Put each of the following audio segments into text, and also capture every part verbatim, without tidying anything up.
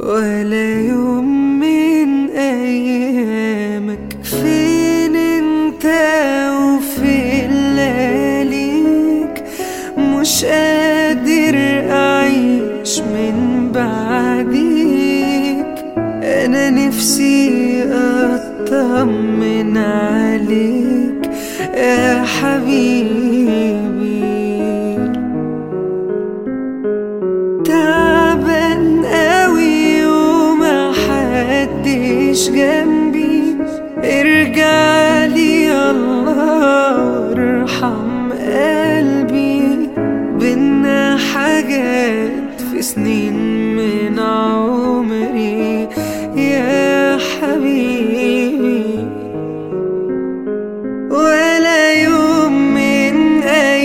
ولا يوم من أيامك. فين انت وفين لياليك؟ مش قادر أعيش من بعديك. أنا نفسي أطمن عليك يا حبيبي. تعبان قوي وما حدش جنبي. ارجع لي الله وارحم قلبي. بينا حاجات في سنين من عمري يا حبيبي. ولا يوم من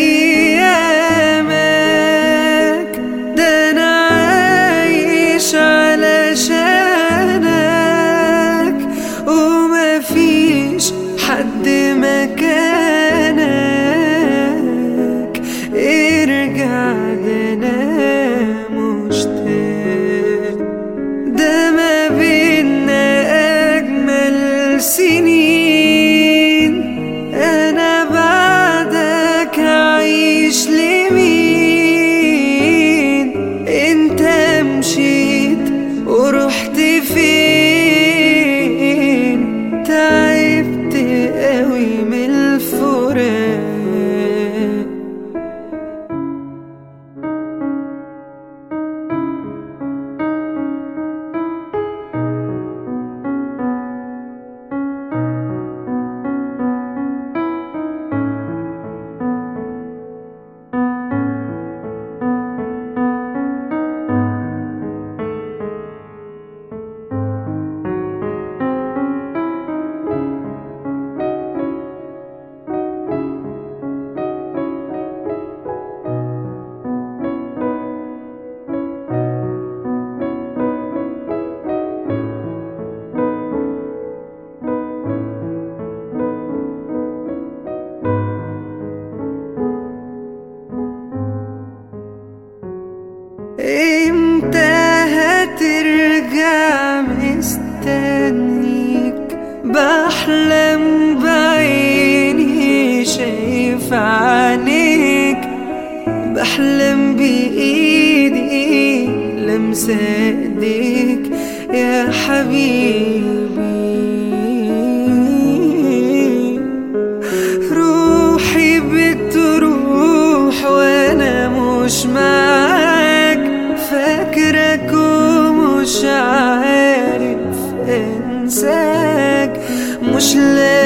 أيامك ده أنا عايش علشانك. ومفيش حد مكانك. ارجع ده أنا مشتاق. ده ما بينا أجمل سنين. أنا بعدك عايش لمين؟ انت مشيت ورحت فين؟ تعبت قوي من الفراق. امتى هترجع؟ مستنيك. بحلم بعيني شايف عينيك. بحلم بإيدي لمسة ايديك يا حبيبي. روحي بتروح وانا مش معاك. فاكرك ومش عارف انساك. مش لاقي